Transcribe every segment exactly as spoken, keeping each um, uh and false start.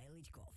Лычков.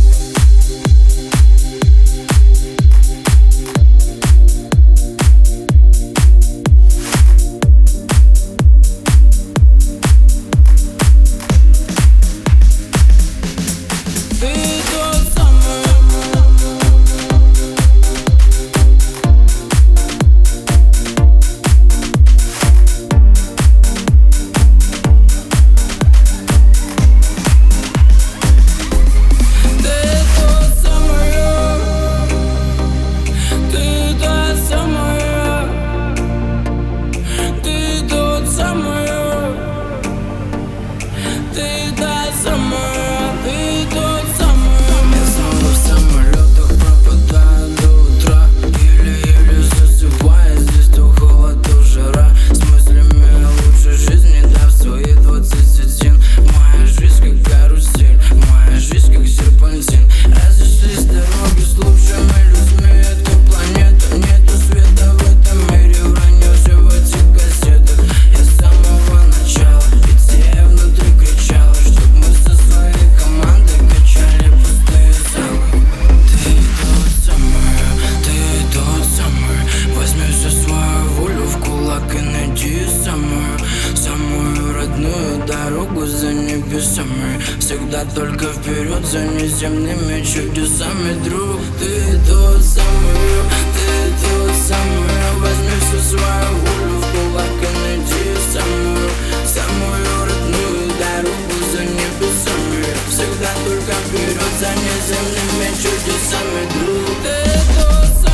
Дорогу за небесами, всегда только вперед за неземными чудесами. Друг, ты тот самый, ты тот самый. Возьми всю свою волю в кулак и найди самую, самую родную дорогу за небесами, всегда только вперед за неземными чудесами. Друг, ты тот самый.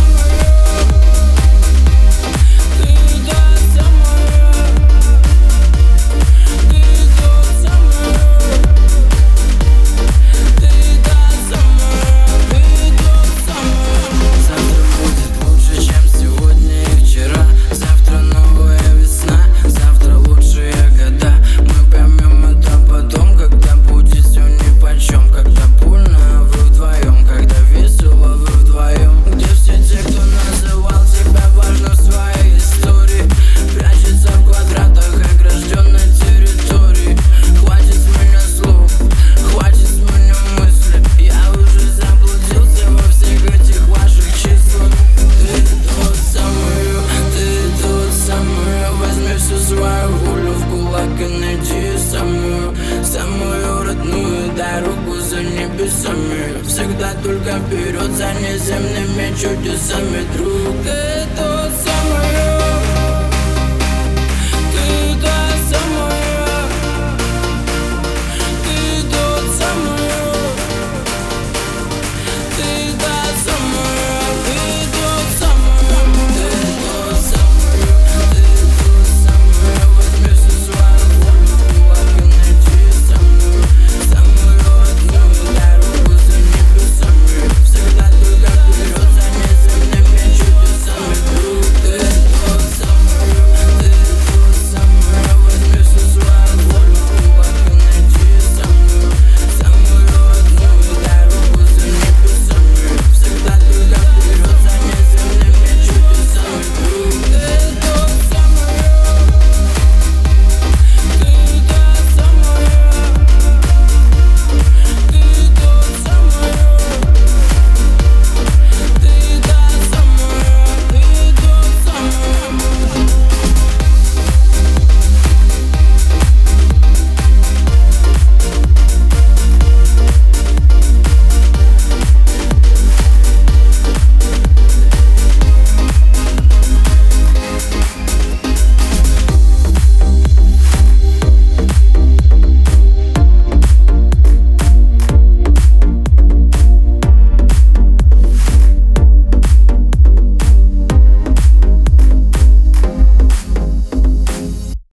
Всегда только вперед за неземными чудесами. Друг, ты